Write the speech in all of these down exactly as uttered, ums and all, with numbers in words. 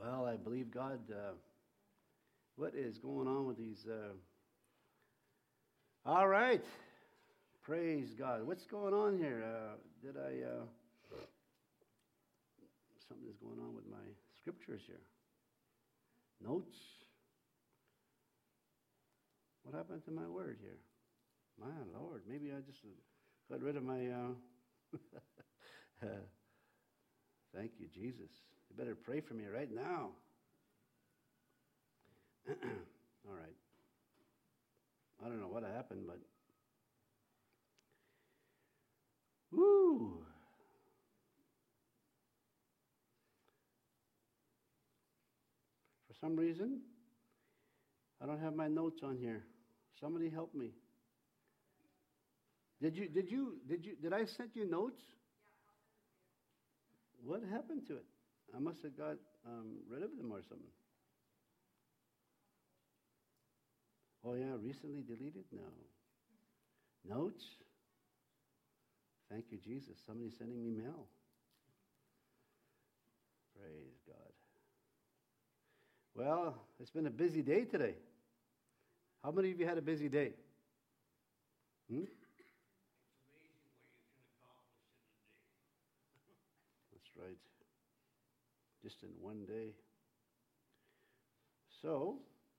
Well, I believe God. Uh, what is going on with these? Uh... All right. Praise God. What's going on here? Uh, did I. Uh... Something is going on with my scriptures here. Notes. What happened to my word here? My Lord. Maybe I just got rid of my. Uh... Thank you, Jesus. You better pray for me right now. All right. I don't know what happened, but woo! For some reason, I don't have my notes on here. Somebody help me. Did you? Did you? Did you? Did I send you notes? What happened to it? I must have got um, rid of them or something. Oh, yeah, recently deleted? No. Notes? Thank you, Jesus. Somebody's sending me mail. Praise God. Well, it's been a busy day today. How many of you had a busy day? Hmm? Right, just in one day. So,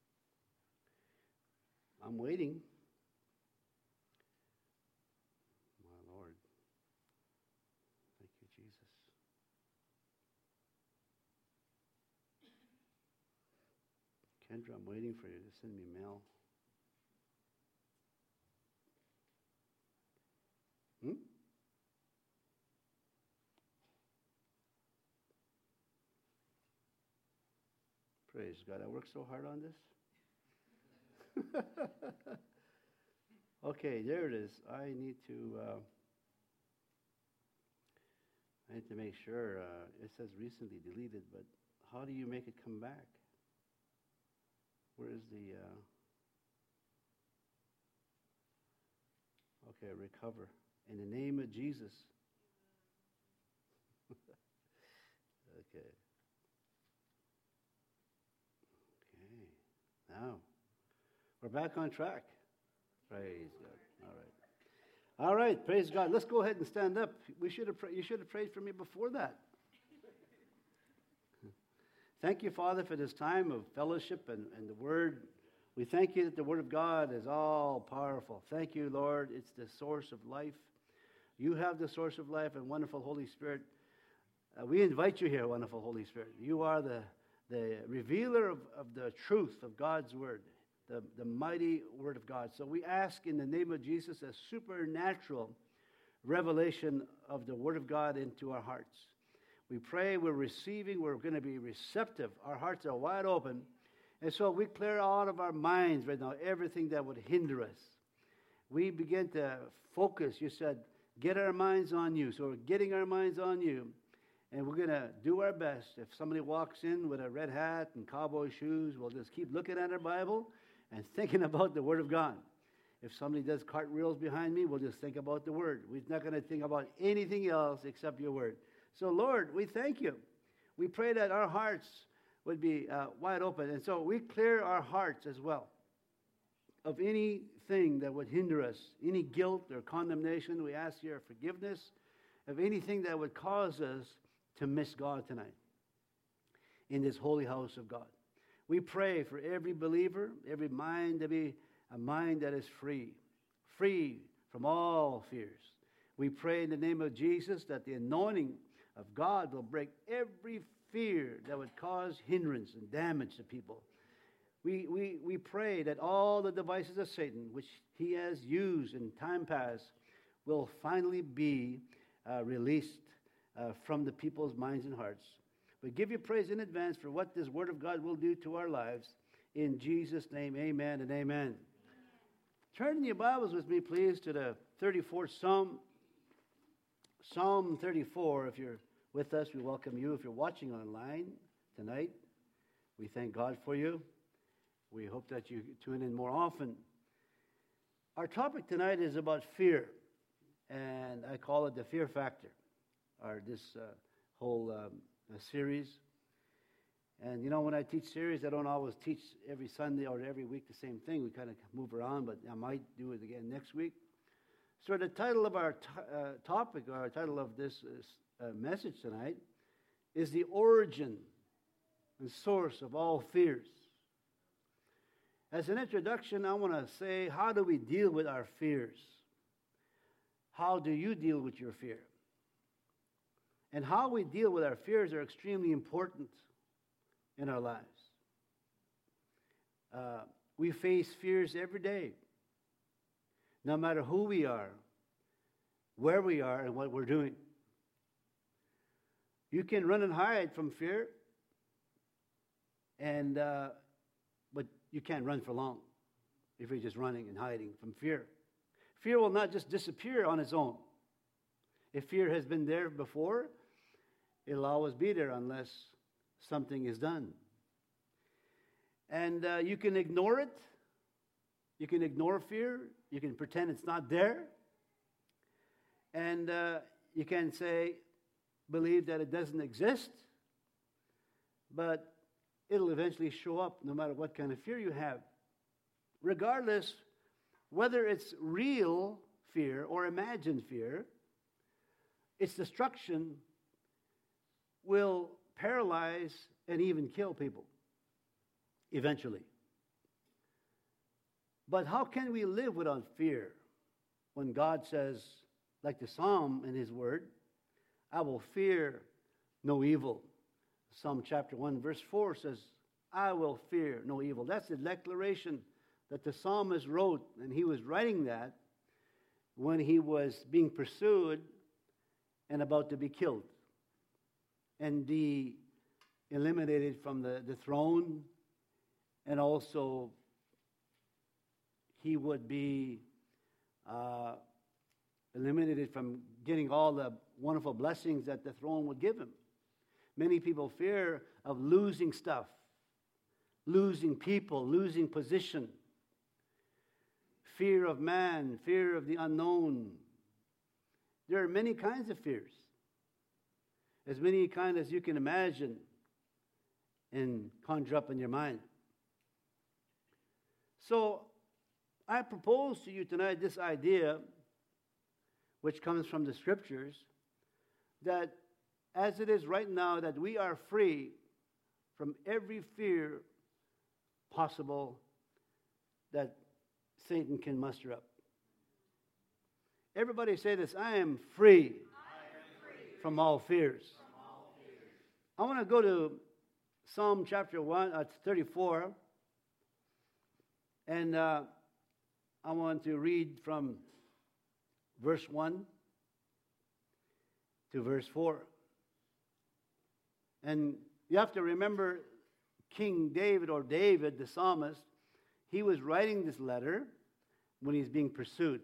I'm waiting. My Lord. Thank you, Jesus. Kendra, I'm waiting for you to send me mail. Hmm? Praise God. I worked so hard on this. Okay, there it is. I need to uh, I need to make sure. Uh, it says recently deleted, but how do you make it come back? Where is the... Uh, okay, recover. In the name of Jesus. Okay. Now, we're back on track. Praise God. All right. All right, praise God. Let's go ahead and stand up. We should have. You should have prayed for me before that. Thank you, Father, for this time of fellowship and, and the Word. We thank you that the Word of God is all powerful. Thank you, Lord. It's the source of life. You have the source of life, and wonderful Holy Spirit. Uh, we invite you here, wonderful Holy Spirit. You are the the revealer of, of the truth of God's Word, the, the mighty Word of God. So we ask in the name of Jesus a supernatural revelation of the Word of God into our hearts. We pray we're receiving, we're going to be receptive. Our hearts are wide open. And so we clear out of our minds right now everything that would hinder us. We begin to focus. You said, get our minds on you. So we're getting our minds on you. And we're going to do our best. If somebody walks in with a red hat and cowboy shoes, we'll just keep looking at our Bible and thinking about the Word of God. If somebody does cartwheels behind me, we'll just think about the Word. We're not going to think about anything else except your Word. So, Lord, we thank you. We pray that our hearts would be uh, wide open. And so we clear our hearts as well of anything that would hinder us, any guilt or condemnation. We ask your forgiveness of anything that would cause us to miss God tonight in this holy house of God. We pray for every believer, every mind to be a mind that is free, free from all fears. We pray in the name of Jesus that the anointing of God will break every fear that would cause hindrance and damage to people. We, we, we pray that all the devices of Satan, which he has used in time past, will finally be uh, released Uh, from the people's minds and hearts. We give you praise in advance for what this Word of God will do to our lives. In Jesus' name, amen and amen. Amen. Turn in your Bibles with me, please, to the thirty-fourth Psalm. Psalm thirty-four, if you're with us, we welcome you. If you're watching online tonight, we thank God for you. We hope that you tune in more often. Our topic tonight is about fear, and I call it the fear factor. Or this uh, whole um, uh, series. And, you know, when I teach series, I don't always teach every Sunday or every week the same thing. We kind of move around, but I might do it again next week. So the title of our t- uh, topic, or our title of this uh, message tonight, is the origin and source of all fears. As an introduction, I want to say, how do we deal with our fears? How do you deal with your fear? And how we deal with our fears are extremely important in our lives. Uh, we face fears every day, no matter who we are, where we are, and what we're doing. You can run and hide from fear, and uh, but you can't run for long if you're just running and hiding from fear. Fear will not just disappear on its own. If fear has been there before, it'll always be there unless something is done. And uh, you can ignore it. You can ignore fear. You can pretend it's not there. And uh, you can say, believe that it doesn't exist. But it'll eventually show up no matter what kind of fear you have. Regardless whether it's real fear or imagined fear, its destruction will paralyze and even kill people eventually. But how can we live without fear when God says, like the Psalm in His Word, I will fear no evil. Psalm chapter one verse four says, I will fear no evil. That's the declaration that the psalmist wrote, and he was writing that when he was being pursued and about to be killed and be eliminated from the, the throne, and also he would be uh, eliminated from getting all the wonderful blessings that the throne would give him. Many people fear of losing stuff, losing people, losing position, fear of man, fear of the unknown. There are many kinds of fears, as many kinds as you can imagine and conjure up in your mind. So I propose to you tonight this idea, which comes from the Scriptures, that as it is right now, that we are free from every fear possible that Satan can muster up. Everybody say this, I am free, I am free from all fears. From all fears. I want to go to Psalm chapter one, uh, thirty-four, and uh, I want to read from verse one to verse four. And you have to remember King David, or David, the psalmist, he was writing this letter when he's being pursued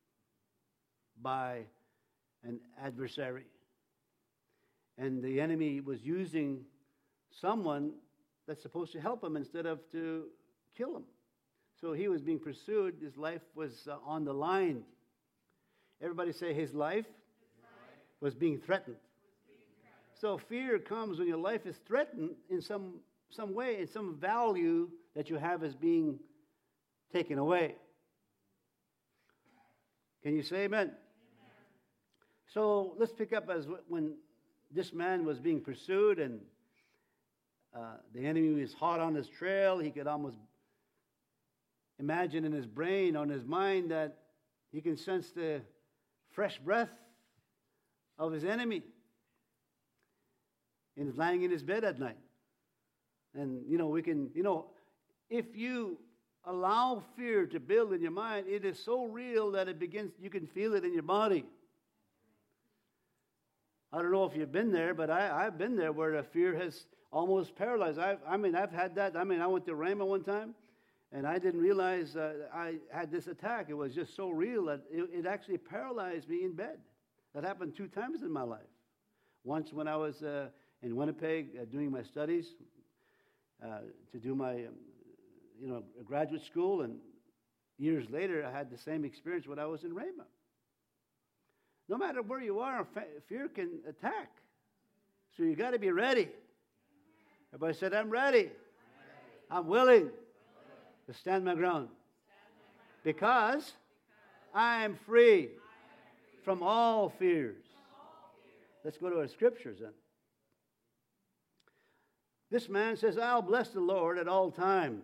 by an adversary. And the enemy was using someone that's supposed to help him instead of to kill him. So he was being pursued. His life was uh, on the line. Everybody say his life, his life was being threatened. So fear comes when your life is threatened in some, some way, in some value that you have is being taken away. Can you say amen? Amen. So let's pick up as when this man was being pursued and uh, the enemy was hot on his trail. He could almost imagine in his brain, on his mind, that he can sense the fresh breath of his enemy. And he's lying in his bed at night. And, you know, we can, you know, if you allow fear to build in your mind, it is so real that it begins, you can feel it in your body. I don't know if you've been there, but I, I've been there where the fear has almost paralyzed. I've, I mean, I've had that. I mean, I went to Rhema one time, and I didn't realize uh, I had this attack. It was just so real that it, it actually paralyzed me in bed. That happened two times in my life. Once when I was uh, in Winnipeg uh, doing my studies uh, to do my, um, you know, graduate school, and years later I had the same experience when I was in Rhema. No matter where you are, fear can attack. So you got to be ready. Everybody said, I'm ready. I'm willing to stand my ground. Because I am free from all fears. Let's go to our scriptures then. This man says, I'll bless the Lord at all times.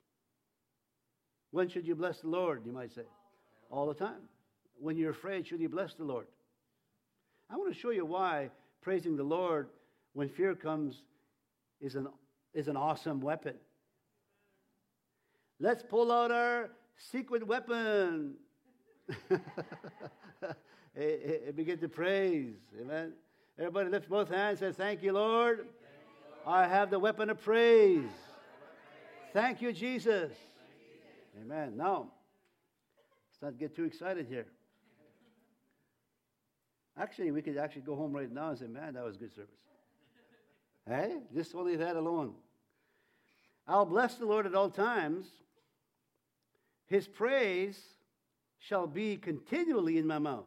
When should you bless the Lord, you might say? All the time. When you're afraid, should you bless the Lord? I want to show you why praising the Lord when fear comes is an, is an awesome weapon. Let's pull out our secret weapon. and begin to praise. Amen. Everybody lift both hands and say, thank you, Lord. Thank you, Lord. I have the weapon of praise. Praise. Thank you, Jesus. Thank you. Amen. Now, let's not get too excited here. Actually, we could actually go home right now and say, man, that was good service. Hey, just only that alone. I'll bless the Lord at all times. His praise shall be continually in my mouth.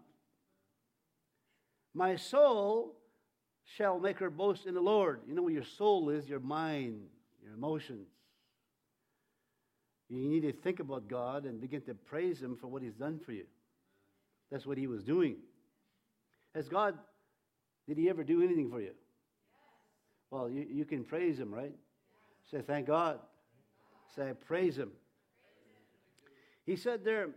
My soul shall make her boast in the Lord. You know what your soul is? Your mind, your emotions. You need to think about God and begin to praise Him for what He's done for you. That's what He was doing. Has God, did He ever do anything for you? Well, you, you can praise Him, right? Say, thank God. Say, praise Him. He said there,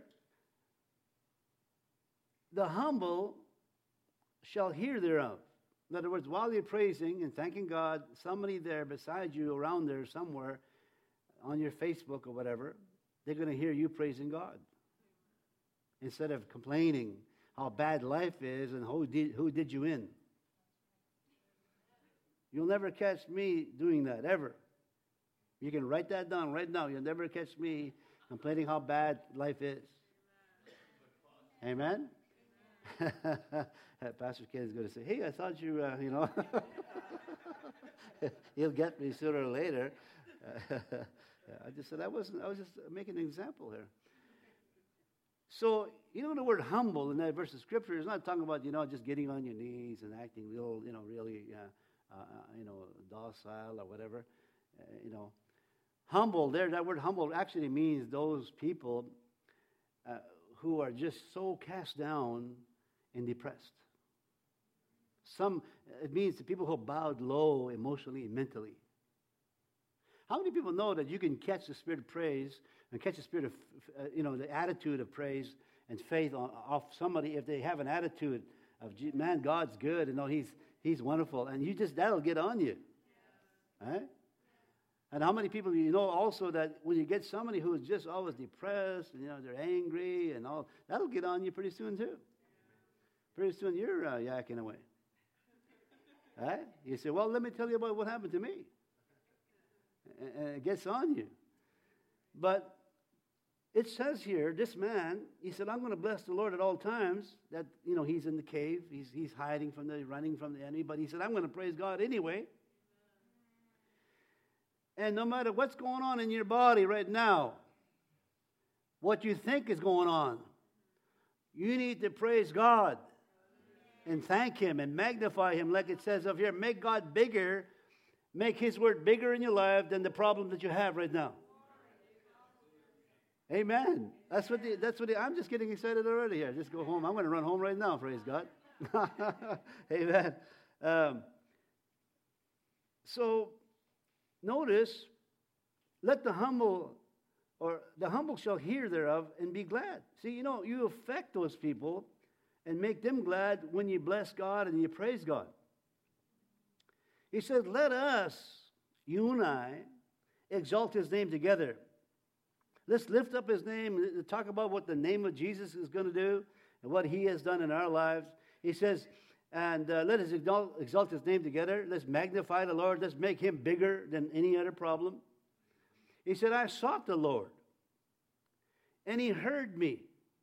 the humble shall hear thereof. In other words, while you're praising and thanking God, somebody there beside you, around there somewhere, on your Facebook or whatever, they're going to hear you praising God. Instead of complaining how bad life is and who did, who did you in. You'll never catch me doing that, ever. You can write that down right now. You'll never catch me complaining how bad life is. Amen? Pastor Ken is going to say, hey, I thought you, uh, you know. He'll get me sooner or later. I just said, I wasn't, I was just making an example here. So, you know, the word humble in that verse of Scripture is not talking about, you know, just getting on your knees and acting real, you know, really, uh, uh, you know, docile or whatever. Uh, you know, humble, there, that word humble actually means those people uh, who are just so cast down and depressed. Some, it means the people who bowed low emotionally and mentally. How many people know that you can catch the spirit of praise and catch the spirit of, uh, you know, the attitude of praise and faith on, off somebody if they have an attitude of, man, God's good and no, He's He's wonderful, and you just that'll get on you, right? And how many people you know also that when you get somebody who is just always depressed and you know they're angry and all, that'll get on you pretty soon too. Pretty soon you're uh, yakking away, right? You say, well, let me tell you about what happened to me. And it gets on you. But it says here, this man, he said, I'm going to bless the Lord at all times. That, you know, he's in the cave. He's, he's hiding from the, running from the enemy. But he said, I'm going to praise God anyway. And no matter what's going on in your body right now, what you think is going on, you need to praise God and thank Him and magnify Him like it says up here. Make God bigger. Make His word bigger in your life than the problem that you have right now. Amen. That's what the, that's what the, I'm just getting excited already here. Just go home. I'm going to run home right now, praise God. Amen. Um, so, notice, let the humble, or the humble shall hear thereof and be glad. See, you know, you affect those people and make them glad when you bless God and you praise God. He says, let us, you and I, exalt His name together. Let's lift up His name and talk about what the name of Jesus is going to do and what He has done in our lives. He says, and uh, let us exalt, exalt His name together. Let's magnify the Lord. Let's make Him bigger than any other problem. He said, I sought the Lord, and He heard me.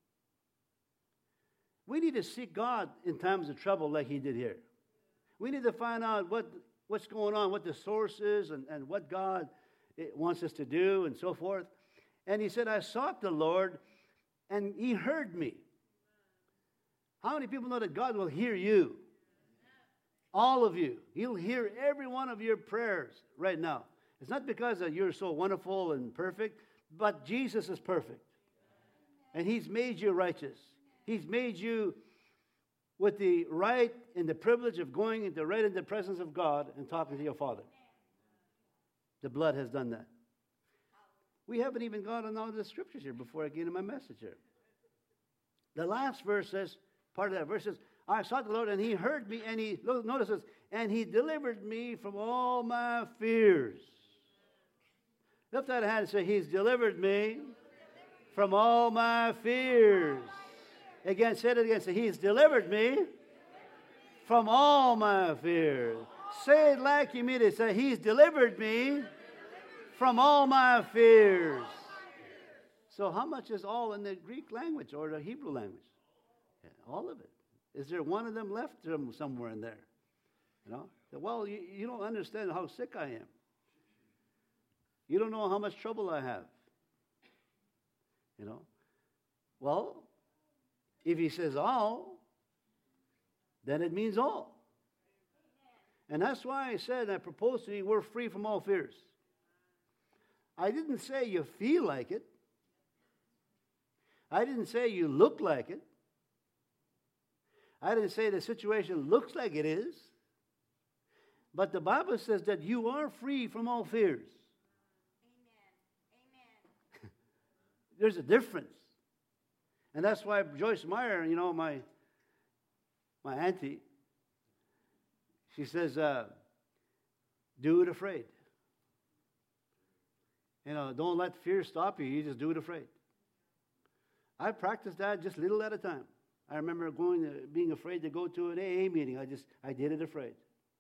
We need to seek God in times of trouble like He did here. We need to find out what what's going on, what the source is, and, and what God wants us to do, and so forth. And he said, I sought the Lord, and He heard me. How many people know that God will hear you? All of you. He'll hear every one of your prayers right now. It's not because that you're so wonderful and perfect, but Jesus is perfect. And He's made you righteous. He's made you with the right and the privilege of going into right in the presence of God and talking to your Father. The blood has done that. We haven't even gone on all the scriptures here before I get into my message here. The last verse says, part of that verse says, I sought the Lord and He heard me, and He, notice this, and He delivered me from all my fears. Lift that hand and say, He's delivered me from all my fears. Again, say it again. Say, He's delivered me from all my fears. Say it like you mean it. Say, He's delivered me from all my fears. So how much is all in the Greek language or the Hebrew language? Yeah, all of it. Is there one of them left somewhere in there? You know? Well, you, you don't understand how sick I am. You don't know how much trouble I have. You know? Well, if He says all, then it means all. And that's why I said, I proposed to you, we're free from all fears. I didn't say you feel like it. I didn't say you look like it. I didn't say the situation looks like it is. But the Bible says that you are free from all fears. Amen. Amen. There's a difference. And that's why Joyce Meyer, you know, my, my auntie, she says, uh, do it afraid. You know, don't let fear stop you. You just do it afraid. I practiced that just little at a time. I remember going to, being afraid to go to an A A meeting. I just, I did it afraid.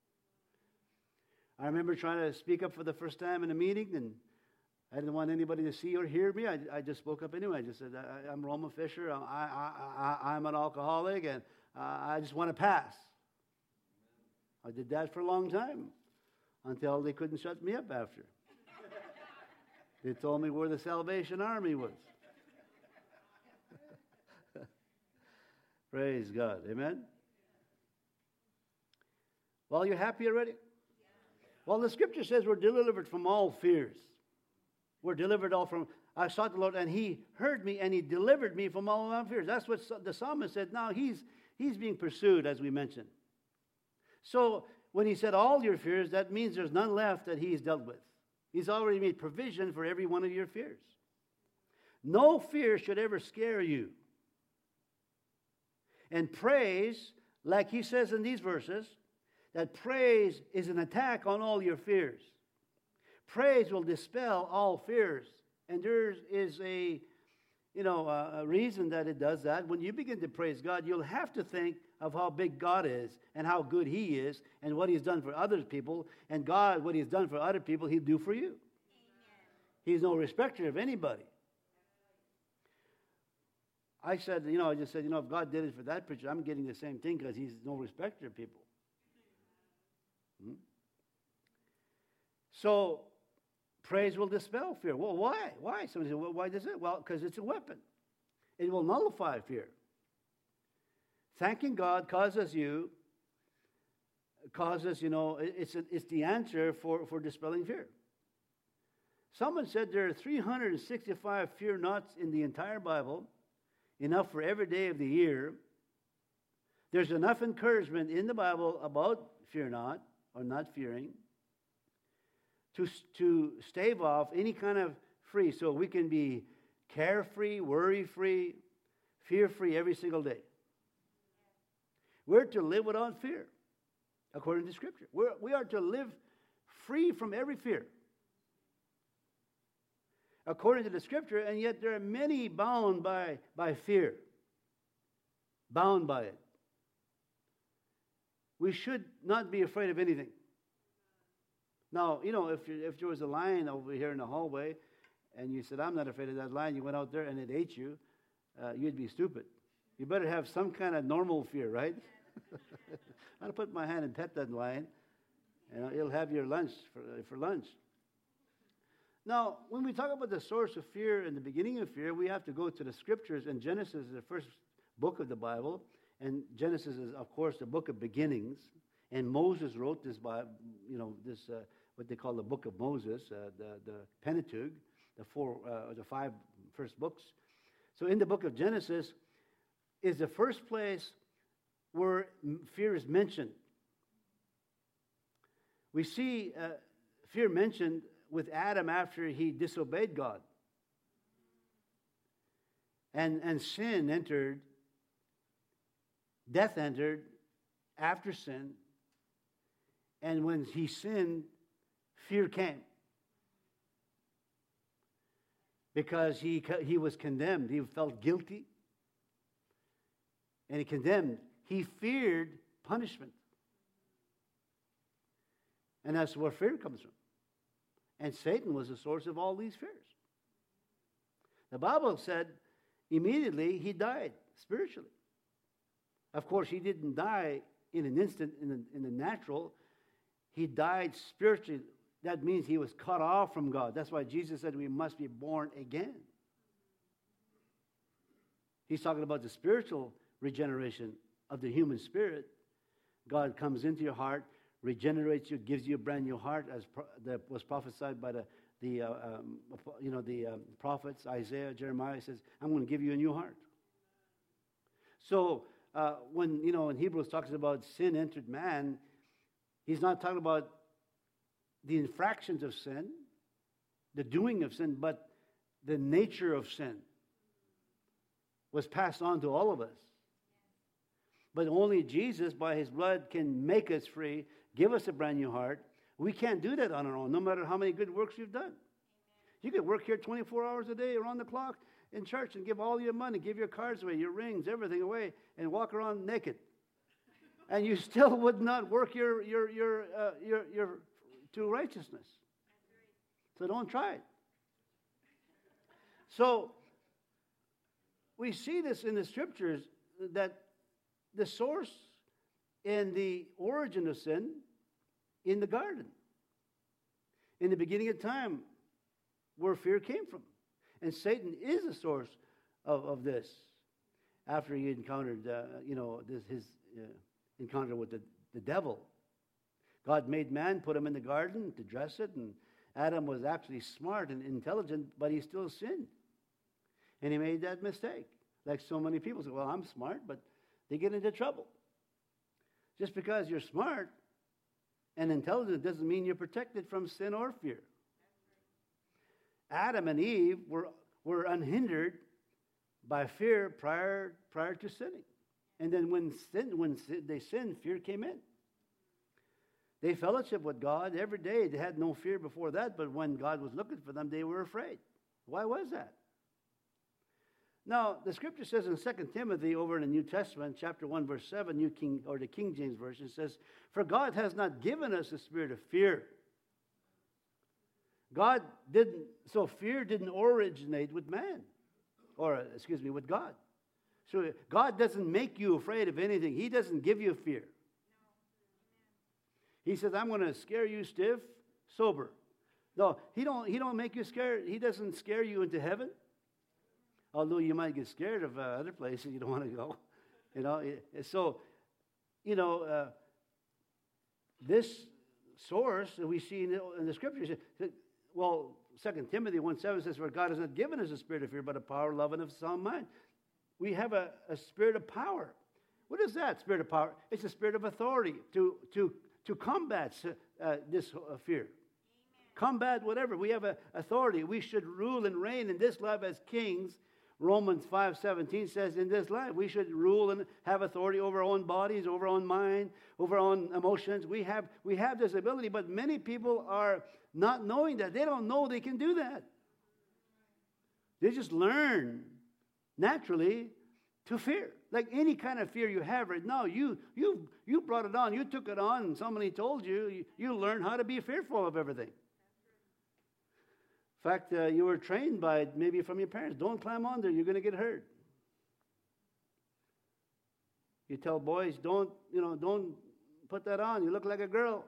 I remember trying to speak up for the first time in a meeting, and I didn't want anybody to see or hear me. I, I just spoke up anyway. I just said, I, I'm Roma Fisher. I, I, I, I'm an alcoholic, and uh, I just want to pass. I did that for a long time until they couldn't shut me up after. They told me where the Salvation Army was. Praise God. Amen? Well, you happy already? Well, the scripture says we're delivered from all fears. We're delivered all from, I sought the Lord, and He heard me, and He delivered me from all of my fears. That's what the psalmist said. Now, he's, he's being pursued, as we mentioned. So, when He said all your fears, that means there's none left that He's dealt with. He's already made provision for every one of your fears. No fear should ever scare you. And praise, like he says in these verses, that praise is an attack on all your fears. Praise will dispel all fears. And there is a, you know, a, a reason that it does that. When you begin to praise God, you'll have to think of how big God is and how good He is and what He's done for other people. And God, what He's done for other people, He'll do for you. Amen. He's no respecter of anybody. I said, you know, I just said, you know, if God did it for that preacher, I'm getting the same thing because He's no respecter of people. Hmm? So, praise will dispel fear. Well, why? Why? Somebody said, well, why does it? Well, because it's a weapon. It will nullify fear. Thanking God causes you, causes, you know, it's, a, it's the answer for, for dispelling fear. Someone said there are three hundred sixty-five fear nots in the entire Bible, enough for every day of the year. There's enough encouragement in the Bible about fear not, or not fearing, to, to stave off any kind of free, so we can be carefree, worry-free, fear-free every single day. We're to live without fear, according to Scripture. We're, we are to live free from every fear, according to the Scripture, and yet there are many bound by, by fear, bound by it. We should not be afraid of anything. Now, you know, if, you, if there was a lion over here in the hallway, and you said, I'm not afraid of that lion, you went out there and it ate you, uh, you'd be stupid. You better have some kind of normal fear, right? I'll put my hand and pet that lion, and it'll have your lunch for, for lunch. Now, when we talk about the source of fear and the beginning of fear, we have to go to the Scriptures, and Genesis is the first book of the Bible, and Genesis is, of course, the book of beginnings. And Moses wrote this by, you know, this uh, what they call the Book of Moses, uh, the the Pentateuch, the four, uh, the five first books. So in the book of Genesis is the first place where fear is mentioned. We see uh, fear mentioned with Adam after he disobeyed God. And, and sin entered, death entered after sin. And when he sinned, fear came. Because he, he was condemned. He felt guilty. And he condemned. He feared punishment. And that's where fear comes from. And Satan was the source of all these fears. The Bible said immediately he died spiritually. Of course, he didn't die in an instant in the, in the natural. He died spiritually. That means he was cut off from God. That's why Jesus said we must be born again. He's talking about the spiritual regeneration of the human spirit. God comes into your heart, regenerates you, gives you a brand new heart, as pro- that was prophesied by the the uh, um, you know the um, prophets Isaiah, Jeremiah. Says, "I'm going to give you a new heart." So uh, when you know in Hebrews talks about sin entered man, he's not talking about the infractions of sin, the doing of sin, but the nature of sin was passed on to all of us. But only Jesus, by his blood, can make us free, give us a brand new heart. We can't do that on our own, no matter how many good works we've done. You could work here twenty-four hours a day around the clock in church and give all your money, give your cards away, your rings, everything away, and walk around naked. And you still would not work your your your uh, your your to righteousness. So don't try it. So we see this in the scriptures that the source and the origin of sin in the garden, in the beginning of time, where fear came from. And Satan is the source of, of this. After he encountered, uh, you know, this, his uh, encounter with the, the devil. God made man, put him in the garden to dress it, and Adam was actually smart and intelligent, but he still sinned. And he made that mistake. Like so many people say, well, I'm smart, but they get into trouble. Just because you're smart and intelligent doesn't mean you're protected from sin or fear. Adam and Eve were, were unhindered by fear prior, prior to sinning. And then when, sin, when sin, they sinned, fear came in. They fellowshiped with God every day. They had no fear before that, but when God was looking for them, they were afraid. Why was that? Now, the scripture says in Second Timothy over in the New Testament, chapter one, verse seven, New King, or the King James Version says, "For God has not given us a spirit of fear." God didn't, so fear didn't originate with man, or excuse me, with God. So God doesn't make you afraid of anything. He doesn't give you fear. He says, "I'm going to scare you stiff, sober." No, he don't. He don't make you scared. He doesn't scare you into heaven. Although you might get scared of uh, other places you don't want to go, you know. So, you know, uh, this source that we see in the, in the scriptures. Well, Second Timothy one seven says, "For God has not given us a spirit of fear, but of power, love, and of sound mind." We have a, a spirit of power. What is that spirit of power? It's a spirit of authority to to to combat uh, this uh, fear. Amen. Combat whatever. We have a authority. We should rule and reign in this life as kings. Romans five seventeen says in this life we should rule and have authority over our own bodies, over our own mind, over our own emotions. We have we have this ability, but many people are not knowing that. They don't know they can do that. They just learn naturally to fear. Like any kind of fear you have right now, you you you brought it on, you took it on, and somebody told you, you, you learned how to be fearful of everything. In fact, uh, you were trained by maybe from your parents. Don't climb on there, you're going to get hurt. You tell boys, don't, you know, don't put that on. You look like a girl.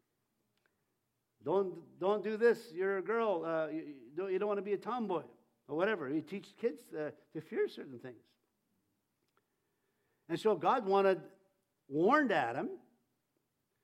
Don't don't do this. You're a girl. Uh, you, you, don't, you don't want to be a tomboy or whatever. You teach kids uh, to fear certain things. And so God wanted, warned Adam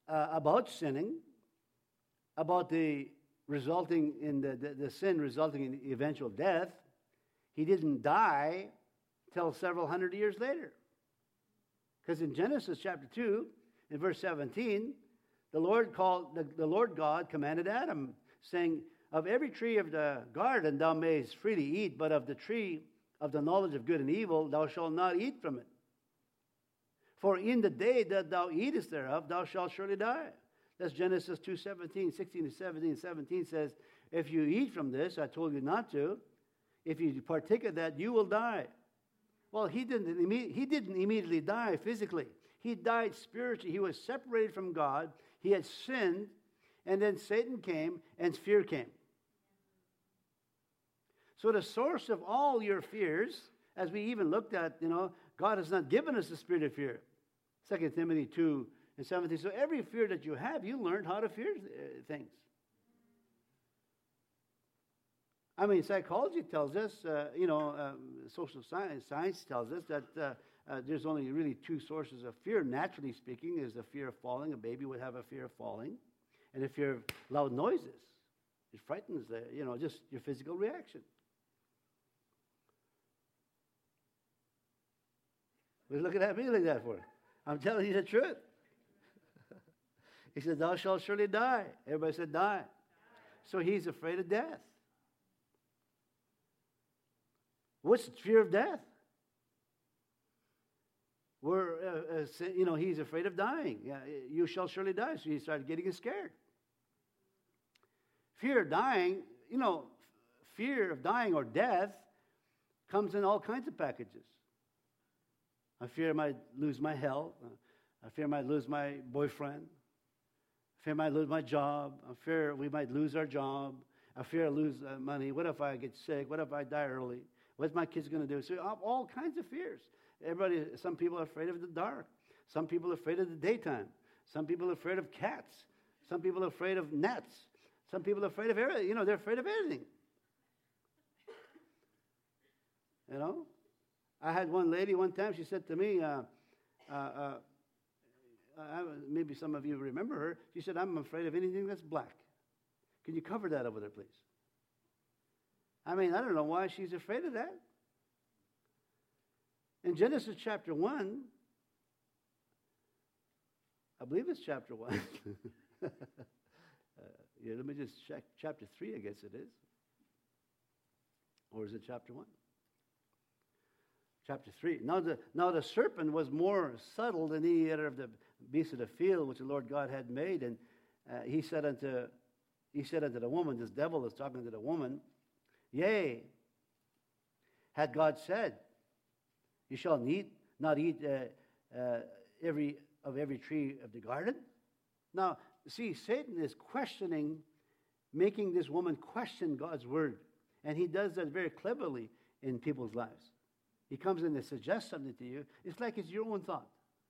uh, about sinning, about the resulting in the, the, the sin resulting in eventual death. He didn't die till several hundred years later. Because in Genesis chapter two, in verse seventeen, the Lord called the, the Lord God commanded Adam, saying, of every tree of the garden thou mayest freely eat, but of the tree of the knowledge of good and evil thou shalt not eat from it. For in the day that thou eatest thereof, thou shalt surely die. That's Genesis two seventeen, sixteen to seventeen. seventeen says, if you eat from this, I told you not to, if you partake of that, you will die. Well, he didn't, imme- he didn't immediately die physically. He died spiritually. He was separated from God. He had sinned, and then Satan came, and fear came. So the source of all your fears, as we even looked at, you know, God has not given us the spirit of fear. Second Timothy two and seventeen. So every fear that you have, you learned how to fear uh, things. I mean, psychology tells us, uh, you know, um, social science, science tells us that uh, uh, there's only really two sources of fear. Naturally speaking, is the fear of falling. A baby would have a fear of falling, and a fear of loud noises. It frightens the, you know, just your physical reaction. We're looking at me like that for. I'm telling you the truth. He said, thou shalt surely die. Everybody said, die. So he's afraid of death. What's the fear of death? We're, uh, uh, you know, he's afraid of dying. Yeah, you shall surely die. So he started getting scared. Fear of dying, you know, fear of dying or death comes in all kinds of packages. I fear I might lose my health. I fear I might lose my boyfriend. I fear I might lose my job. I fear we might lose our job. I fear I lose uh, money. What if I get sick? What if I die early? What's my kids going to do? So all kinds of fears. Everybody, some people are afraid of the dark. Some people are afraid of the daytime. Some people are afraid of cats. Some people are afraid of gnats. Some people are afraid of everything. You know, they're afraid of everything. You know? I had one lady one time, she said to me, uh, uh, uh, I, maybe some of you remember her, she said, I'm afraid of anything that's black. Can you cover that over there, please? I mean, I don't know why she's afraid of that. In Genesis chapter one, I believe it's chapter one. uh, yeah, let me just check. Chapter three, I guess it is. Or is it chapter one? Chapter three. Now the, now the serpent was more subtle than any other of the beasts of the field which the Lord God had made. And uh, he said unto he said unto the woman, this devil is talking to the woman, yea, had God said, you shall need, not eat uh, uh, every of every tree of the garden. Now, see, Satan is questioning, making this woman question God's word. And he does that very cleverly in people's lives. He comes in and suggests something to you. It's like it's your own thought.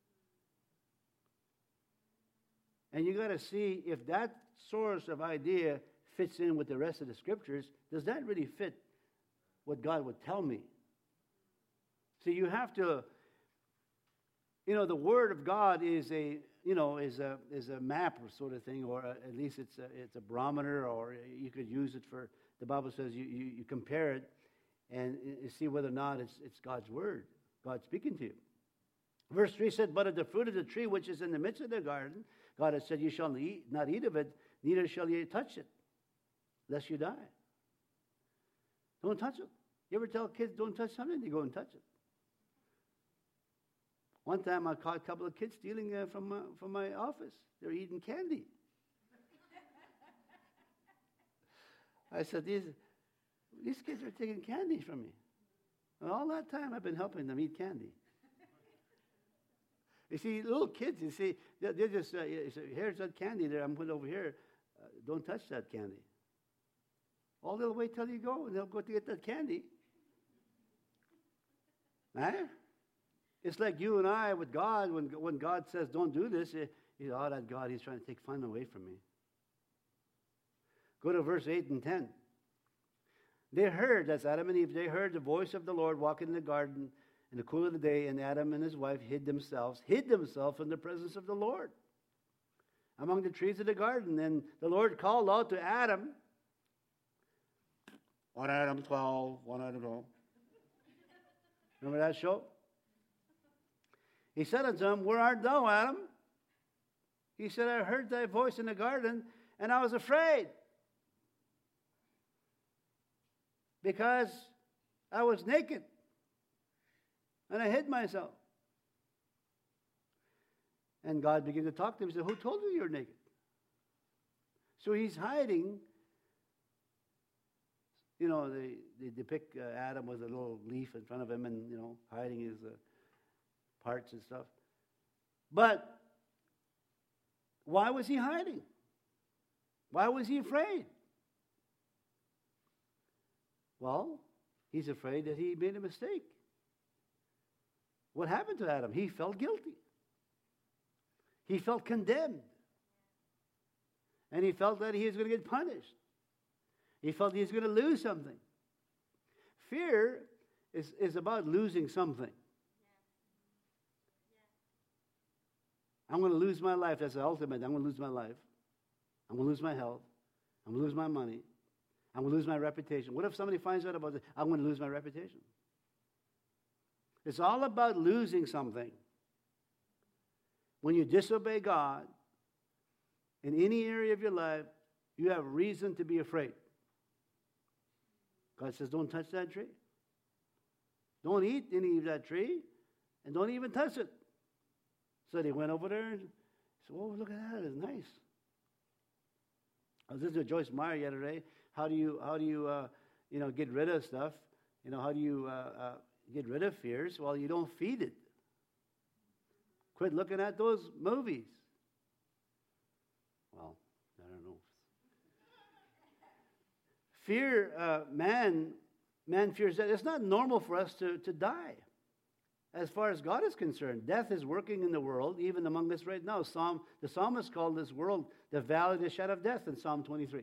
And you got to see if that source of idea fits in with the rest of the scriptures. Does that really fit what God would tell me? See, you have to, you know, the Word of God is a, you know, is a is a map or sort of thing, or a, at least it's a, it's a barometer, or you could use it for, the Bible says you, you, you compare it and you see whether or not it's, it's God's Word, God speaking to you. Verse three said, but of the fruit of the tree which is in the midst of the garden, God has said, you shall eat, not eat of it, neither shall you touch it, lest you die. Don't touch it. You ever tell kids, don't touch something? They go and touch it. One time I caught a couple of kids stealing uh, from, uh, from my office. They were eating candy. I said, these, these kids are taking candy from me. And all that time I've been helping them eat candy. You see, little kids, you see, they're, they're just, uh, you say, here's that candy there, I'm putting over here. Uh, don't touch that candy. All they'll wait till you go, and they'll go to get that candy. Huh? It's like you and I with God, when, when God says, don't do this, you know, oh, that God, he's trying to take fun away from me. Go to verse eight and ten. They heard, that's Adam and Eve, they heard the voice of the Lord walking in the garden in the cool of the day, and Adam and his wife hid themselves, hid themselves in the presence of the Lord. among the trees of the garden. And the Lord called out to Adam. One Adam twelve, one Adam twelve. Remember that show? He said unto him, Where art thou, Adam? He said, I heard thy voice in the garden, and I was afraid, because I was naked, and I hid myself. And God began to talk to him. He said, Who told you you're naked? So he's hiding. You know, they, they depict uh, Adam with a little leaf in front of him and, you know, hiding his uh, parts and stuff. But why was he hiding? Why was he afraid? Well, he's afraid that he made a mistake. What happened to Adam? He felt guilty. He felt condemned. And he felt that he was going to get punished. He felt he was going to lose something. Fear is, is about losing something. I'm going to lose my life. That's the ultimate. I'm going to lose my life. I'm going to lose my health. I'm going to lose my money. I'm going to lose my reputation. What if somebody finds out about it? I'm going to lose my reputation. It's all about losing something. When you disobey God, in any area of your life, you have reason to be afraid. God says, don't touch that tree. Don't eat any of that tree, and don't even touch it. So they went over there and said, oh, look at that. It's nice. I was listening to Joyce Meyer yesterday. How do you, how do you, uh, you know, get rid of stuff? You know, how do you uh, uh, get rid of fears? Well, you don't feed it. Quit looking at those movies. Well, I don't know. Fear, uh, man, man fears that. It's not normal for us to, to die. As far as God is concerned, death is working in the world, even among us right now. Psalm, the psalmist called this world the valley of the shadow of death in Psalm twenty-three.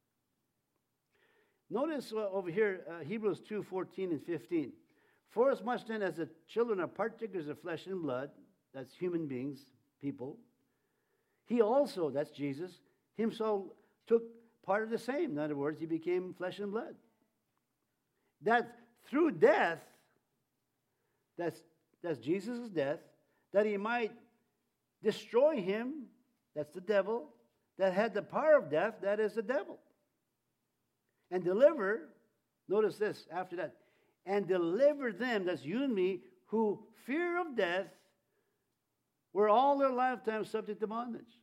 Notice uh, over here, uh, Hebrews two, fourteen and fifteen. For as much then as the children are partakers of flesh and blood, that's human beings, people, he also, that's Jesus, himself took part of the same. In other words, he became flesh and blood. That through death, that's, that's Jesus' death, that he might destroy him, that's the devil, that had the power of death, that is the devil. And deliver, notice this after that, and deliver them, that's you and me, who fear of death, were all their lifetime subject to bondage.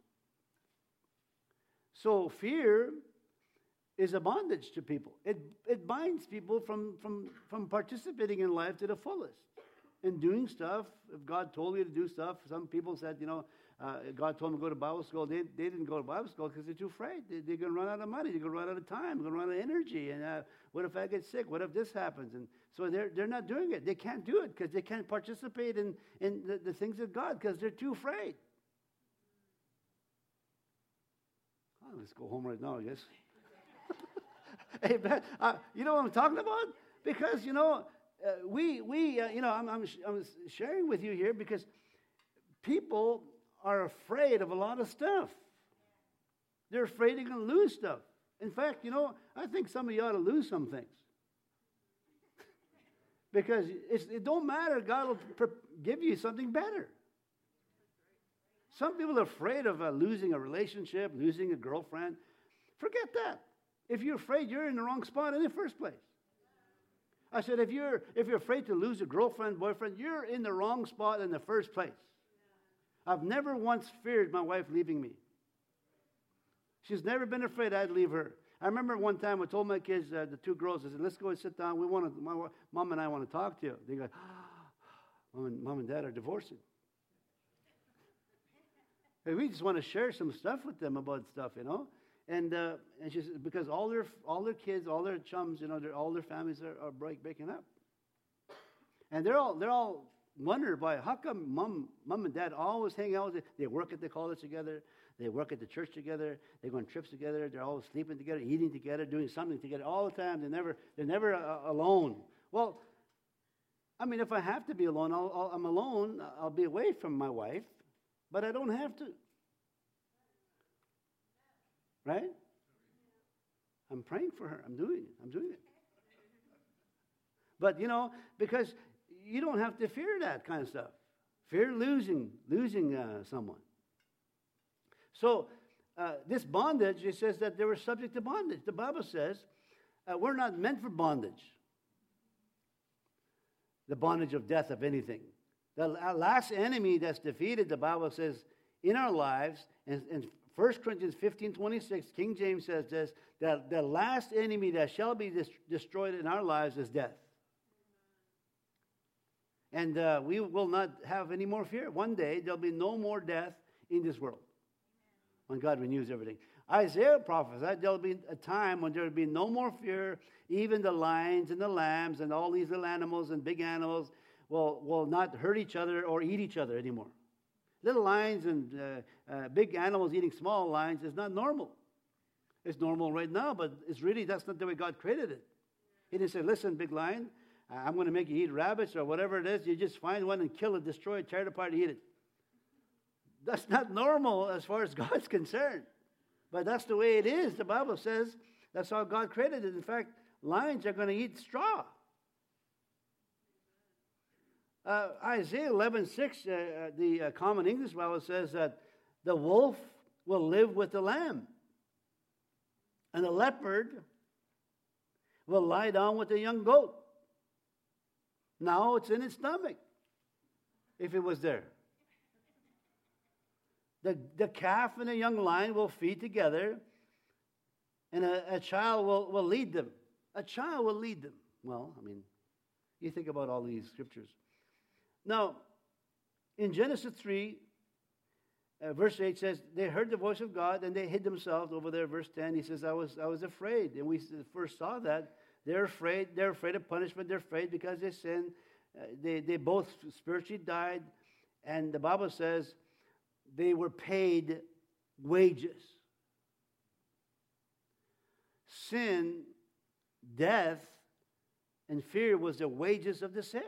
So fear is a bondage to people. It, it binds people from, from, from participating in life to the fullest and doing stuff. If God told you to do stuff, some people said, you know, uh, God told them to go to Bible school. They, they didn't go to Bible school because they're too afraid. They, they're going to run out of money. They're going to run out of time. They're going to run out of energy. And uh, what if I get sick? What if this happens? And so they're, they're not doing it. They can't do it because they can't participate in, in the, the things of God because they're too afraid. Oh, let's go home right now, I guess. Hey, man, uh, you know what I'm talking about? Because, you know, uh, we, we uh, you know, I'm, I'm, I'm sharing with you here because people are afraid of a lot of stuff. They're afraid they're going to lose stuff. In fact, you know, I think some of you ought to lose some things. Because it's, it don't matter. God will pre- give you something better. Some people are afraid of uh, losing a relationship, losing a girlfriend. Forget that. If you're afraid, you're in the wrong spot in the first place. I said, if you're if you're afraid to lose a girlfriend, boyfriend, you're in the wrong spot in the first place. I've never once feared my wife leaving me. She's never been afraid I'd leave her. I remember one time I told my kids, uh, the two girls, I said, let's go and sit down. We want to, my mom and I want to talk to you. They go, mom and, mom and dad are divorcing. And we just want to share some stuff with them about stuff, you know. And uh, and she said, because all their all their kids, all their chums, you know, all their families are, are break, breaking up. And they're all they're all wondered by how come mom mom and dad always hang out. They work at the college together. They work at the church together. They go on trips together. They're always sleeping together, eating together, doing something together all the time. They're never they're never uh, alone. Well, I mean, if I have to be alone, I'll, I'll, I'm alone. I'll be away from my wife, but I don't have to. Right? I'm praying for her. I'm doing it. I'm doing it. But, you know, because you don't have to fear that kind of stuff. Fear losing, losing uh, someone. So, uh, this bondage, it says that they were subject to bondage. The Bible says uh, we're not meant for bondage. The bondage of death, of anything. The last enemy that's defeated, the Bible says, in our lives, and in First Corinthians fifteen twenty-six, King James says this, that the last enemy that shall be dis- destroyed in our lives is death. And uh, we will not have any more fear. One day, there'll be no more death in this world when God renews everything. Isaiah prophesied there'll be a time when there'll be no more fear. Even the lions and the lambs and all these little animals and big animals will, will not hurt each other or eat each other anymore. Little lions and uh, uh, big animals eating small lions is not normal. It's normal right now, but it's really, that's not the way God created it. He didn't say, listen, big lion, I'm going to make you eat rabbits or whatever it is. You just find one and kill it, destroy it, tear it apart, and eat it. That's not normal as far as God's concerned. But that's the way it is. The Bible says that's how God created it. In fact, lions are going to eat straw. Uh, Isaiah eleven six, uh, the uh, Common English Bible says that the wolf will live with the lamb. And the leopard will lie down with the young goat. Now it's in its stomach, if it was there. The, the calf and the young lion will feed together, and a, a child will, will lead them. A child will lead them. Well, I mean, you think about all these scriptures. Now, in Genesis three, uh, verse eight says, they heard the voice of God, and they hid themselves. Over there, verse ten, he says, I was, I was afraid. And we first saw that. They're afraid. They're afraid of punishment. They're afraid because they sinned. Uh, they, they both spiritually died. And the Bible says, they were paid wages. Sin, death, and fear was the wages of the sin.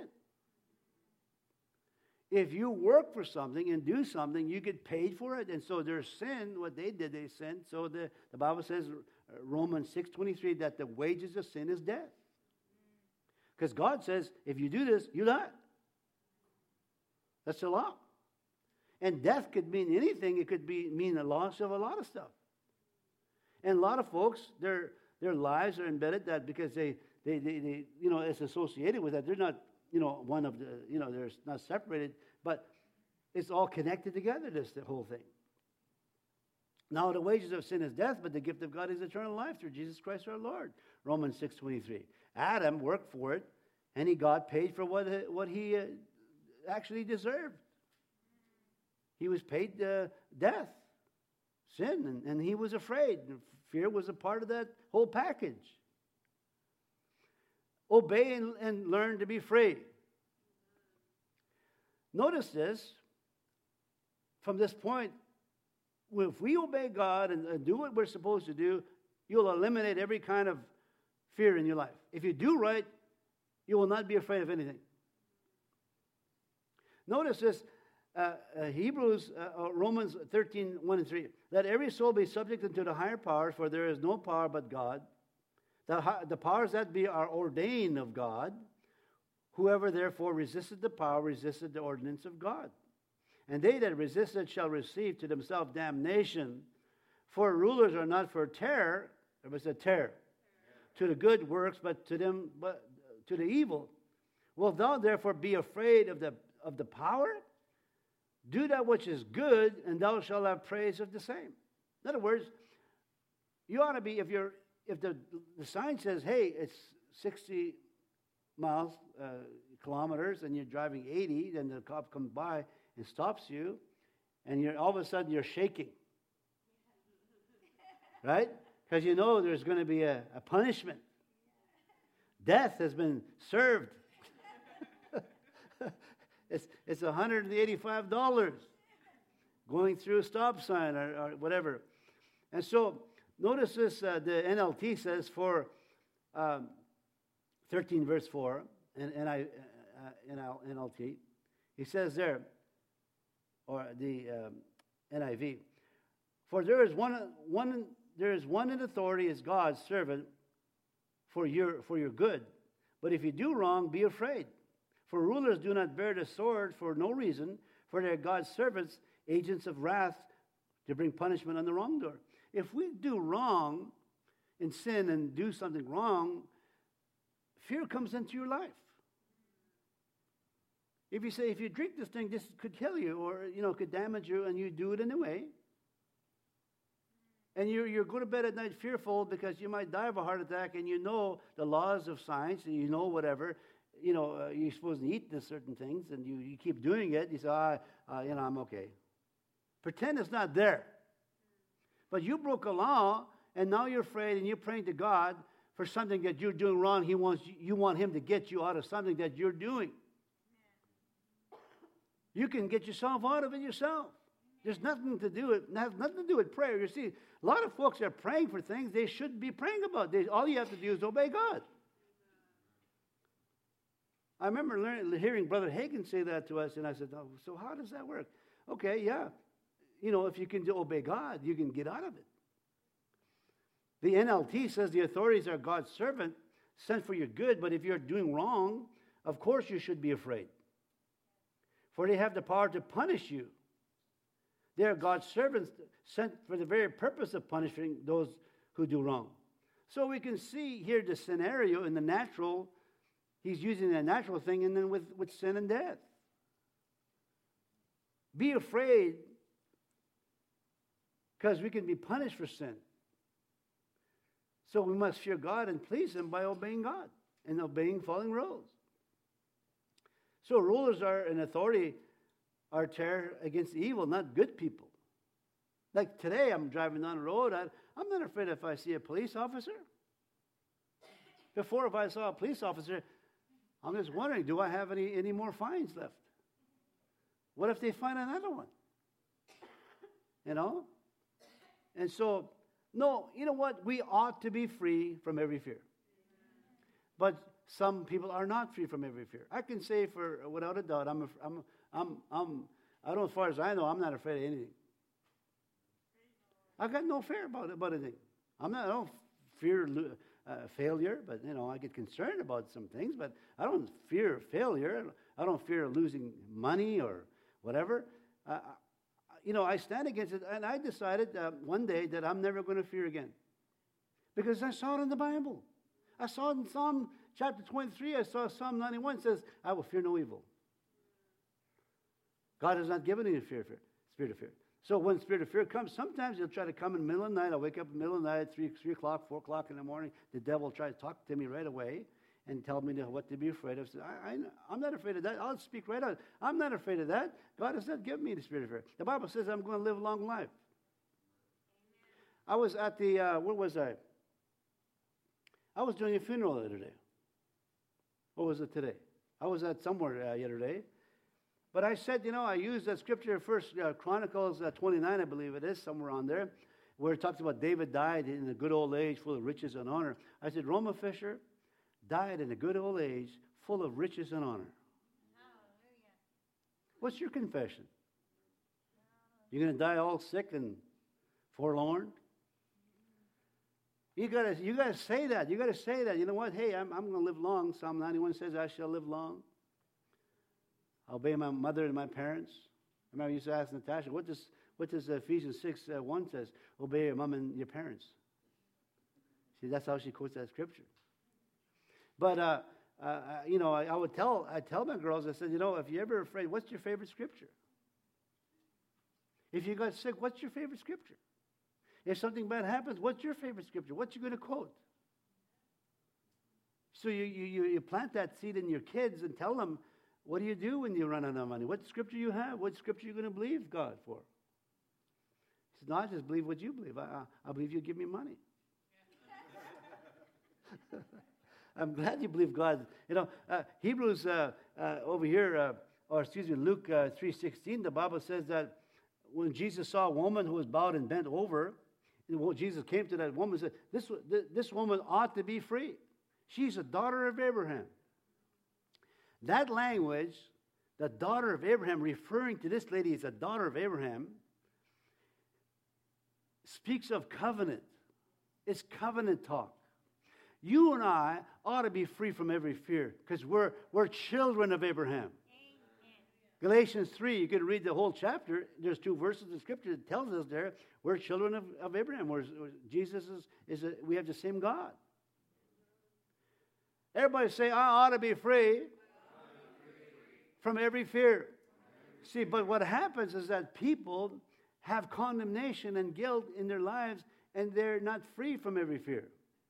If you work for something and do something, you get paid for it. And so their sin, what they did, they sinned. So the, the Bible says, Romans six twenty-three, that the wages of sin is death. Because God says, if you do this, you die. That's the law. And death could mean anything. It could be mean the loss of a lot of stuff. And a lot of folks, their their lives are embedded that because they, they, they, they, you know, it's associated with that. They're not, you know, one of the, you know, they're not separated, but it's all connected together, this the whole thing. Now the wages of sin is death, but the gift of God is eternal life through Jesus Christ our Lord. Romans six twenty-three. Adam worked for it, and he got paid for what, what he uh, actually deserved. He was paid uh, death, sin, and, and he was afraid. Fear was a part of that whole package. Obey and, and learn to be free. Notice this. From this point, if we obey God and, and do what we're supposed to do, you'll eliminate every kind of fear in your life. If you do right, you will not be afraid of anything. Notice this. Uh, uh, Hebrews, uh, uh, Romans thirteen, one and three. Let every soul be subject unto the higher powers, for there is no power but God. The, the powers that be are ordained of God. Whoever therefore resisted the power resisted the ordinance of God. And they that resisted shall receive to themselves damnation. For rulers are not for terror, it was a terror, to the good works, but to them, but to the evil. Wilt thou therefore be afraid of the of the power? Do that which is good, and thou shalt have praise of the same. In other words, you ought to be, if you're, if the, the sign says, hey, it's sixty miles, uh, kilometers, and you're driving eighty, then the cop comes by and stops you, and you're all of a sudden you're shaking. Right? Because you know there's going to be a, a punishment. Death has been served. It's it's one hundred eighty-five dollars going through a stop sign or, or whatever. And so notice this, uh, the N L T says for um, thirteen verse four, and, and I, uh, N L T, he says there, or the um, N I V, for there is one, one there is one in authority as God's servant for your, for your good. But if you do wrong, be afraid. For rulers do not bear the sword for no reason, for they are God's servants, agents of wrath to bring punishment on the wrongdoer. If we do wrong in sin and do something wrong, fear comes into your life. If you say, if you drink this thing, this could kill you or, you know, could damage you, and you do it anyway, and you're, you're going to bed at night fearful because you might die of a heart attack, and you know the laws of science, and you know whatever, you know, uh, you're supposed to eat this certain things, and you, you keep doing it, you say, ah, uh, you know, I'm okay. Pretend it's not there. But you broke a law, and now you're afraid, and you're praying to God for something that you're doing wrong. He wants you want Him to get you out of something that you're doing. You can get yourself out of it yourself. There's nothing to do with, has nothing to do with prayer. You see, a lot of folks are praying for things they shouldn't be praying about. They, all you have to do is obey God. I remember learning, hearing Brother Hagin say that to us, and I said, oh, so how does that work? Okay, yeah. You know, if you can obey God, you can get out of it. The N L T says the authorities are God's servant, sent for your good, but if you're doing wrong, of course you should be afraid. For they have the power to punish you. They are God's servants sent for the very purpose of punishing those who do wrong. So we can see here the scenario in the natural. He's using a natural thing, and then with, with sin and death. Be afraid, because we can be punished for sin. So we must fear God and please Him by obeying God and obeying following rules. So rulers are in authority are terror against evil, not good people. Like today, I'm driving down the road. I, I'm not afraid if I see a police officer. Before, if I saw a police officer, I'm just wondering, do I have any, any more fines left? What if they find another one? You know? And so, no, you know what? We ought to be free from every fear. But some people are not free from every fear. I can say for without a doubt, I'm, I'm, I'm, I'm, I don't, as far as I know, I'm not afraid of anything. I got no fear about about anything. I'm not. I don't fear uh, failure, but you know, I get concerned about some things. But I don't fear failure. I don't fear losing money or whatever. Uh, you know, I stand against it, and I decided uh, one day that I'm never going to fear again, because I saw it in the Bible. I saw it in Psalm chapter twenty-three. I saw Psalm ninety-one. It says, "I will fear no evil." God has not given me a fear, fear, spirit of fear. So when spirit of fear comes, sometimes he'll try to come in the middle of the night. I'll wake up in the middle of the night, three, three o'clock, four o'clock in the morning. The devil will try to talk to me right away and tell me what to be afraid of. So I, I, I'm not afraid of that. I'll speak right out. I'm not afraid of that. God has not given me the spirit of fear. The Bible says I'm going to live a long life. I was at the, uh, where was I? I was doing a funeral the other day. What was it today? I was at somewhere uh, the other day. But I said, you know, I used that scripture, First uh, Chronicles uh, twenty-nine, I believe it is, somewhere on there, where it talks about David died in a good old age, full of riches and honor. I said, Roma Fisher died in a good old age, full of riches and honor. Hallelujah. What's your confession? You're going to die all sick and forlorn? You gotta, you gotta say that. You gotta say that. You know what? Hey, I'm, I'm going to live long. Psalm ninety-one says, "I shall live long. I'll obey my mother and my parents." I remember I used to ask Natasha, what does what does Ephesians six uh, one says? Obey your mom and your parents. See, that's how she quotes that scripture. But uh, uh, you know, I, I would tell I tell my girls, I said, you know, if you're ever afraid, what's your favorite scripture? If you got sick, what's your favorite scripture? If something bad happens, what's your favorite scripture? What you going to quote? So you, you you plant that seed in your kids and tell them, what do you do when you run out of money? What scripture you have? What scripture you going to believe God for? He says, no, I just believe what you believe. I, I, I believe you give me money. I'm glad you believe God. You know, uh, Hebrews uh, uh, over here, uh, or excuse me, Luke uh, three sixteen, the Bible says that when Jesus saw a woman who was bowed and bent over, Jesus came to that woman and said, this, this woman ought to be free. She's a daughter of Abraham. That language, the daughter of Abraham, referring to this lady as a daughter of Abraham, speaks of covenant. It's covenant talk. You and I ought to be free from every fear because we're, we're children of Abraham. Galatians three, you could read the whole chapter. There's two verses of Scripture that tells us there we're children of, of Abraham. Whereas Jesus is, is a, we have the same God. Everybody say, I ought to be free from every fear. See, but what happens is that people have condemnation and guilt in their lives, and they're not free from every fear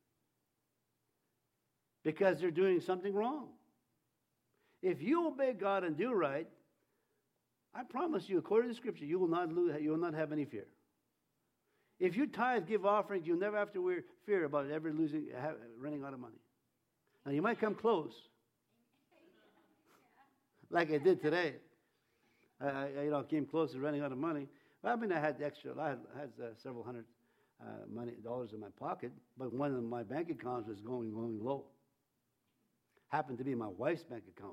because they're doing something wrong. If you obey God and do right, I promise you, according to Scripture, you will not lose, you will not have any fear. If you tithe, give offerings, you'll never have to fear about ever losing, running out of money. Now, you might come close, like I did today. I, I you know, came close to running out of money. But I mean, I had extra. I had, I had uh, several hundred uh, money dollars in my pocket, but one of my bank accounts was going going low. Happened to be my wife's bank account.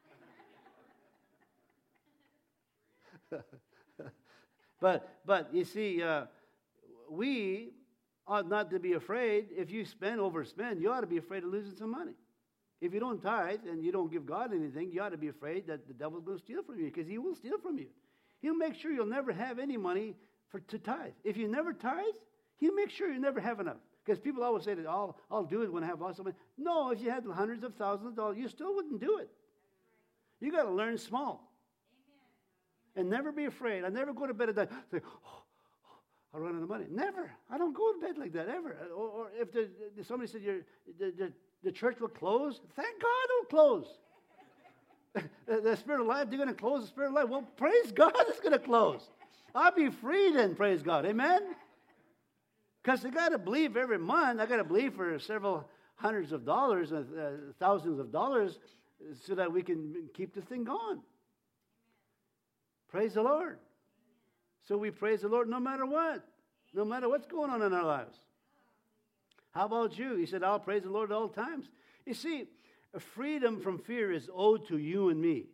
but but you see, uh, we ought not to be afraid. If you spend, overspend, you ought to be afraid of losing some money. If you don't tithe and you don't give God anything, you ought to be afraid that the devil's going to steal from you, because he will steal from you. He'll make sure you'll never have any money for to tithe. If you never tithe, he'll make sure you never have enough. Because people always say that I'll, I'll do it when I have lots of money. No, if you had hundreds of thousands of dollars, you still wouldn't do it. You got to learn small. And never be afraid. I never go to bed at night say, oh, I'll run out of money. Never. I don't go to bed like that, ever. Or, or if the, the, somebody said you're, the, the, the church will close, thank God it'll close. the, the Spirit of Life, they're going to close the Spirit of Life. Well, praise God, it's going to close. I'll be free then, praise God. Amen? Because I got to believe every month. I got to believe for several hundreds of dollars, uh, thousands of dollars, so that we can keep the thing going. Praise the Lord. So we praise the Lord no matter what. No matter what's going on in our lives. How about you? He said, I'll praise the Lord at all times. You see, freedom from fear is owed to you and me.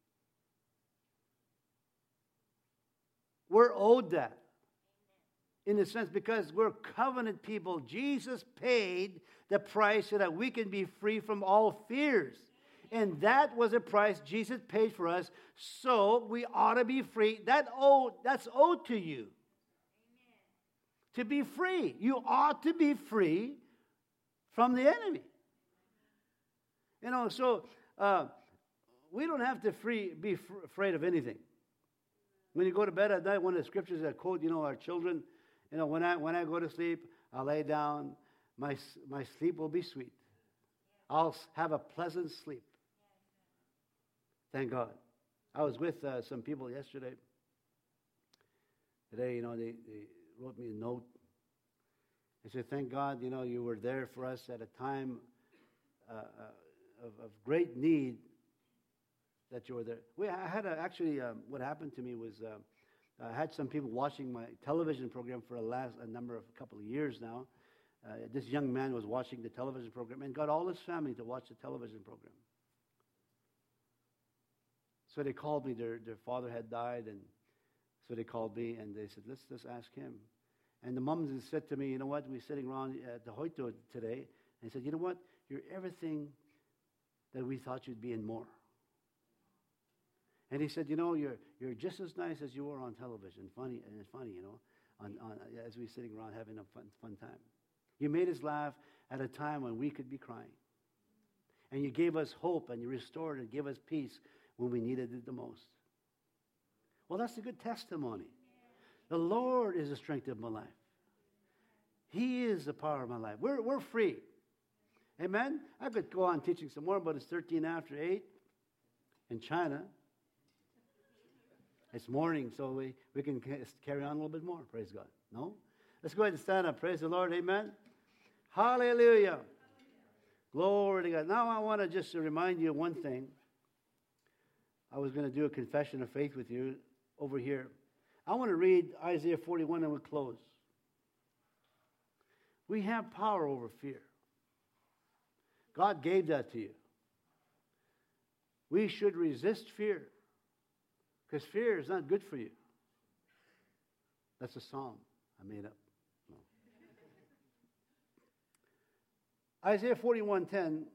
We're owed that. In a sense, because we're covenant people. Jesus paid the price so that we can be free from all fears. And that was a price Jesus paid for us, so we ought to be free. That owed, that's owed to you. Amen. To be free. You ought to be free from the enemy. You know, so uh, we don't have to free, be f- afraid of anything. When you go to bed at night, one of the scriptures that quote, you know, our children, you know, when I when I go to sleep, I'll lay down, my my sleep will be sweet. I'll have a pleasant sleep. Thank God. I was with uh, some people yesterday. Today, you know, they, they wrote me a note. They said, thank God, you know, you were there for us at a time uh, uh, of, of great need that you were there. We, I had a, actually, um, what happened to me was uh, I had some people watching my television program for a last a number of a couple of years now. Uh, this young man was watching the television program and got all his family to watch the television program. So they called me. Their their father had died, and so they called me, and they said, let's just ask him. And the mums said to me, you know what, we're sitting around at the Hoito today, and he said, you know what, you're everything that we thought you'd be and more. And he said, you know, you're you're just as nice as you were on television, funny, and it's funny, you know, on, on as we're sitting around having a fun, fun time. You made us laugh at a time when we could be crying. And you gave us hope, and you restored and gave us peace when we needed it the most. Well, that's a good testimony. The Lord is the strength of my life. He is the power of my life. We're, we're free. Amen? I could go on teaching some more, but it's thirteen after eight in China. It's morning, so we, we can carry on a little bit more. Praise God. No? Let's go ahead and stand up. Praise the Lord. Amen? Hallelujah. Glory to God. Now I want to just remind you of one thing. I was going to do a confession of faith with you over here. I want to read Isaiah forty-one and we'll close. We have power over fear. God gave that to you. We should resist fear, because fear is not good for you. That's a psalm I made up. No. Isaiah forty-one ten.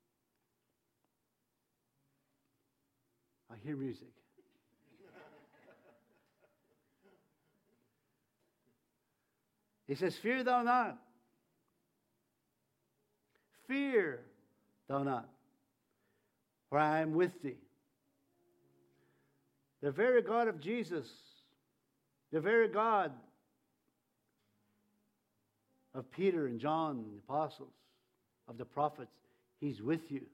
I hear music. He says, fear thou not. Fear thou not, for I am with thee. The very God of Jesus, the very God of Peter and John, the apostles, of the prophets, He's with you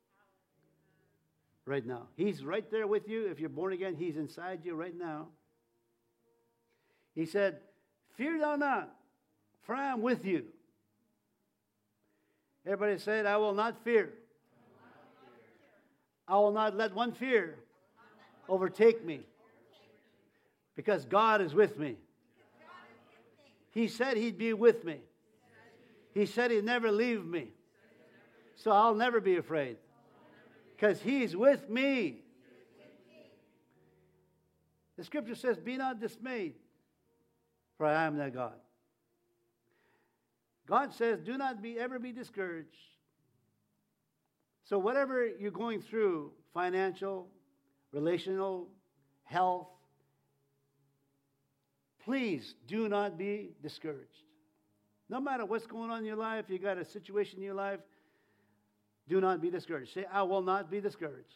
right now. He's right there with you. If you're born again, He's inside you right now. He said, fear thou not, for I am with you. Everybody said, I will not fear. I will not let one fear overtake me, because God is with me. He said He'd be with me. He said He'd never leave me. So I'll never be afraid, because He's with me. The scripture says, be not dismayed, for I am thy God. God says, do not be ever be discouraged. So whatever you're going through, financial, relational, health, please do not be discouraged. No matter what's going on in your life, you got a situation in your life, do not be discouraged. Say, I will not be discouraged.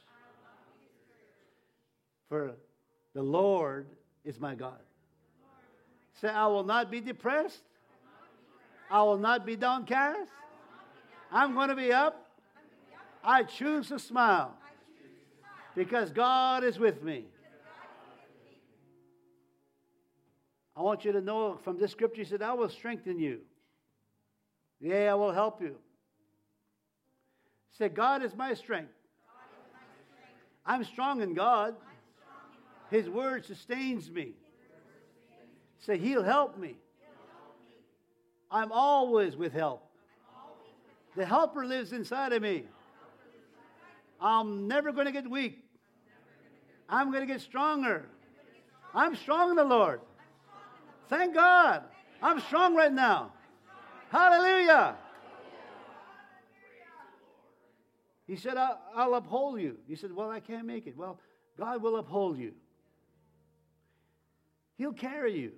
For the Lord is my God. Say, I will not be depressed. I will not be downcast. I'm going to be up. I choose to smile, because God is with me. I want you to know from this scripture, He said, I will strengthen you. Yea, I will help you. Say, God is my strength. I'm strong in God. His word sustains me. Say, He'll help me. I'm always with help. The helper lives inside of me. I'm never going to get weak. I'm going to get stronger. I'm strong in the Lord. Thank God. I'm strong right now. Hallelujah. He said, I'll, I'll uphold you. You said, well, I can't make it. Well, God will uphold you. He'll carry you.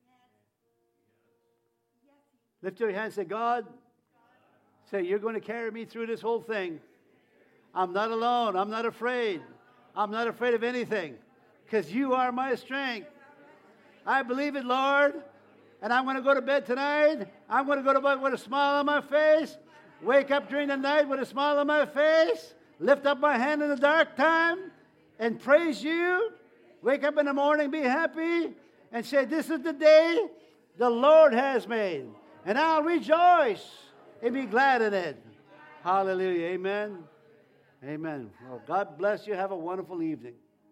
Lift your hand and say, God, say, you're going to carry me through this whole thing. I'm not alone. I'm not afraid. I'm not afraid of anything, because you are my strength. I believe it, Lord. And I'm going to go to bed tonight. I'm going to go to bed with a smile on my face. Wake up during the night with a smile on my face. Lift up my hand in the dark time and praise you. Wake up in the morning, be happy, and say, this is the day the Lord has made. And I'll rejoice and be glad in it. Hallelujah. Amen. Amen. Well, God bless you. Have a wonderful evening.